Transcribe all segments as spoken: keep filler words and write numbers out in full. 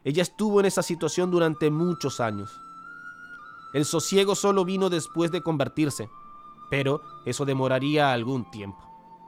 Ella estuvo en esa situación durante muchos años. El sosiego solo vino después de convertirse, pero eso demoraría algún tiempo.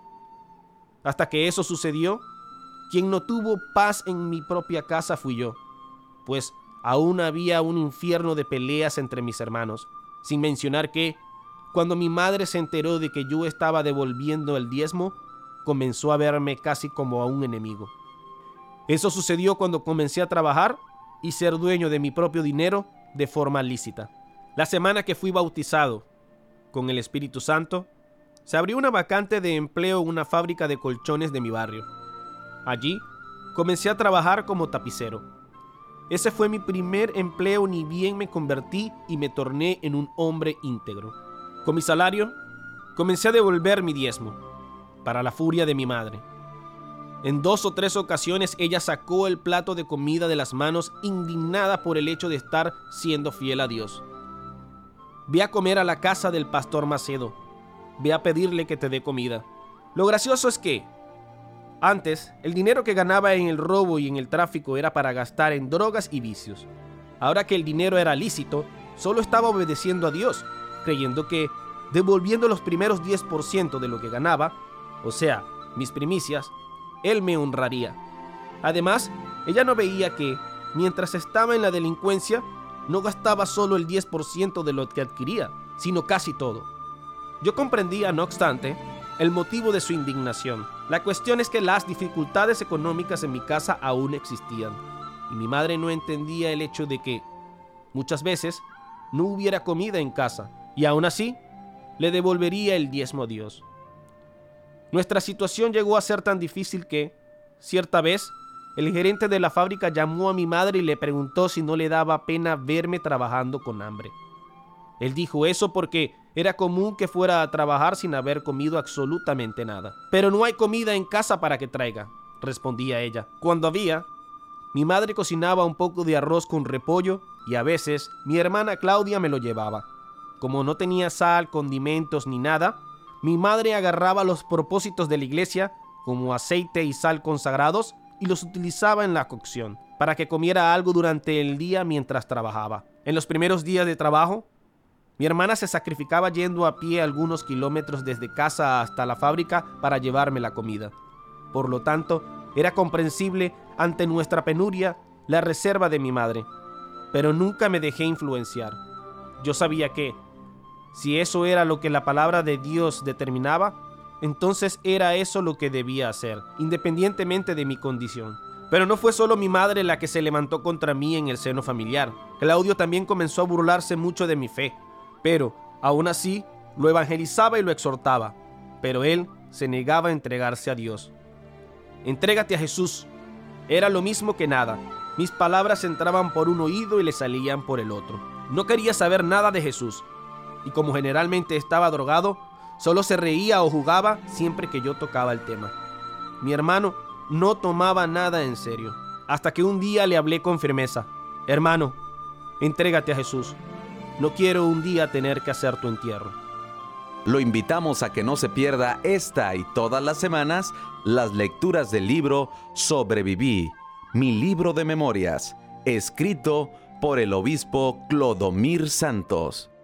Hasta que eso sucedió, quien no tuvo paz en mi propia casa fui yo, pues aún había un infierno de peleas entre mis hermanos, sin mencionar que, cuando mi madre se enteró de que yo estaba devolviendo el diezmo, comenzó a verme casi como a un enemigo. Eso sucedió cuando comencé a trabajar y ser dueño de mi propio dinero de forma lícita. La semana que fui bautizado con el Espíritu Santo, se abrió una vacante de empleo en una fábrica de colchones de mi barrio. Allí comencé a trabajar como tapicero. Ese fue mi primer empleo, ni bien me convertí y me torné en un hombre íntegro. Con mi salario, comencé a devolver mi diezmo, para la furia de mi madre. En dos o tres ocasiones ella sacó el plato de comida de las manos, indignada por el hecho de estar siendo fiel a Dios. Ve a comer a la casa del pastor Macedo. Ve a pedirle que te dé comida. Lo gracioso es que, antes, el dinero que ganaba en el robo y en el tráfico era para gastar en drogas y vicios. Ahora que el dinero era lícito, solo estaba obedeciendo a Dios, creyendo que, devolviendo los primeros diez por ciento de lo que ganaba, o sea, mis primicias, Él me honraría. Además, ella no veía que, mientras estaba en la delincuencia, no gastaba solo el diez por ciento de lo que adquiría, sino casi todo. Yo comprendía, no obstante, el motivo de su indignación. La cuestión es que las dificultades económicas en mi casa aún existían, y mi madre no entendía el hecho de que, muchas veces, no hubiera comida en casa, y aún así, le devolvería el diezmo a Dios. Nuestra situación llegó a ser tan difícil que, cierta vez, el gerente de la fábrica llamó a mi madre y le preguntó si no le daba pena verme trabajando con hambre. Él dijo eso porque era común que fuera a trabajar sin haber comido absolutamente nada. Pero no hay comida en casa para que traiga, respondía ella. Cuando había, mi madre cocinaba un poco de arroz con repollo y a veces mi hermana Claudia me lo llevaba. Como no tenía sal, condimentos ni nada, mi madre agarraba los propósitos de la iglesia, como aceite y sal consagrados, y los utilizaba en la cocción, para que comiera algo durante el día mientras trabajaba. En los primeros días de trabajo, mi hermana se sacrificaba yendo a pie algunos kilómetros desde casa hasta la fábrica para llevarme la comida. Por lo tanto, era comprensible ante nuestra penuria la reserva de mi madre, pero nunca me dejé influenciar. Yo sabía que, si eso era lo que la palabra de Dios determinaba, entonces era eso lo que debía hacer, independientemente de mi condición. Pero no fue solo mi madre la que se levantó contra mí en el seno familiar. Claudio también comenzó a burlarse mucho de mi fe, pero aún así lo evangelizaba y lo exhortaba, pero él se negaba a entregarse a Dios. Entrégate a Jesús. Era lo mismo que nada. Mis palabras entraban por un oído y le salían por el otro. No quería saber nada de Jesús, y como generalmente estaba drogado, solo se reía o jugaba siempre que yo tocaba el tema. Mi hermano no tomaba nada en serio, hasta que un día le hablé con firmeza. Hermano, entrégate a Jesús. No quiero un día tener que hacer tu entierro. Lo invitamos a que no se pierda esta y todas las semanas las lecturas del libro Sobreviví, mi libro de memorias, escrito por el obispo Clodomir Santos.